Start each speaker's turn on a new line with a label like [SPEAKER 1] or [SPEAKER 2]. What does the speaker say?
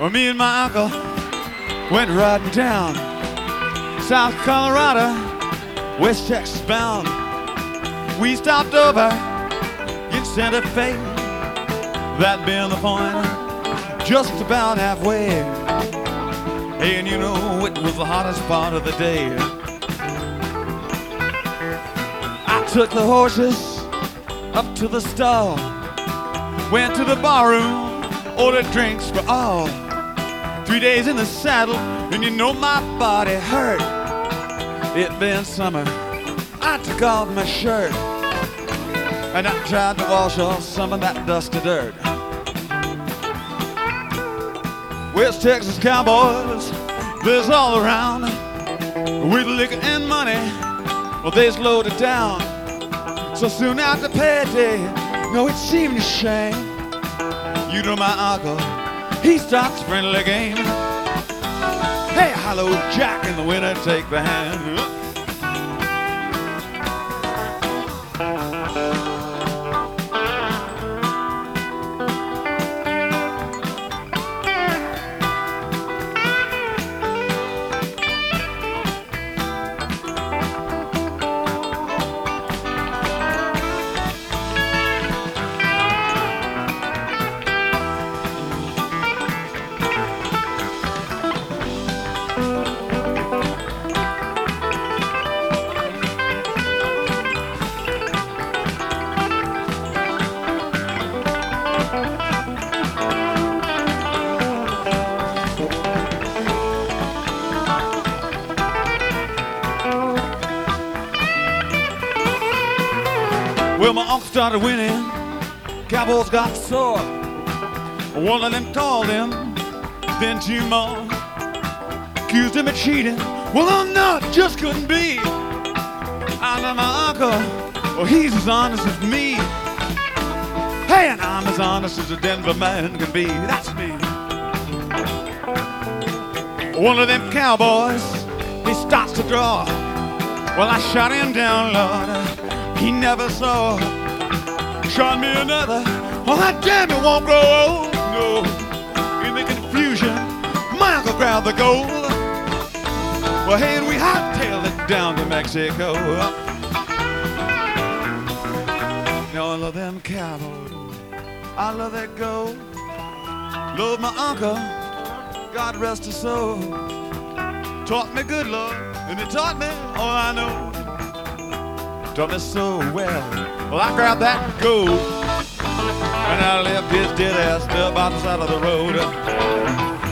[SPEAKER 1] Well, me and my uncle went riding down South Colorado, West Texas bound. We stopped over in Santa Fe, that being the point, just about halfway. Hey, and you know it was the hottest part of the day. I took the horses up to the stall, went to the barroom, ordered drinks for all. 3 days in the saddle, and you know my body hurt. It been summer, I took off my shirt, and I tried to wash off some of that dusty dirt. West Texas cowboys, there's all around. With liquor and money, well, they's loaded down. So soon after payday, no, it seemed a shame. You know my uncle, he starts friendly game. Hey, hello, Jack, in the winter, take the hand. Well, my uncle started winning, cowboys got sore. One of them called him, then two more accused him of cheating. Well, oh no, it just couldn't be. I know my uncle, well, he's as honest as me. Hey, and I'm as honest as a Denver man can be. That's me. One of them cowboys, he starts to draw. Well, I shot him down, Lord. He never saw. Shot me another. Well, that damn it won't grow old. No. In the confusion, my uncle grabbed the gold. Well, hey, and we hightailed it down to Mexico. Now I love them cowboys. I love that gold. Love my uncle. God rest his soul. Taught me good, Lord, and he taught me all I know. Taught me so well. Well, I grabbed that gold, and I left his dead ass still by the side of the road.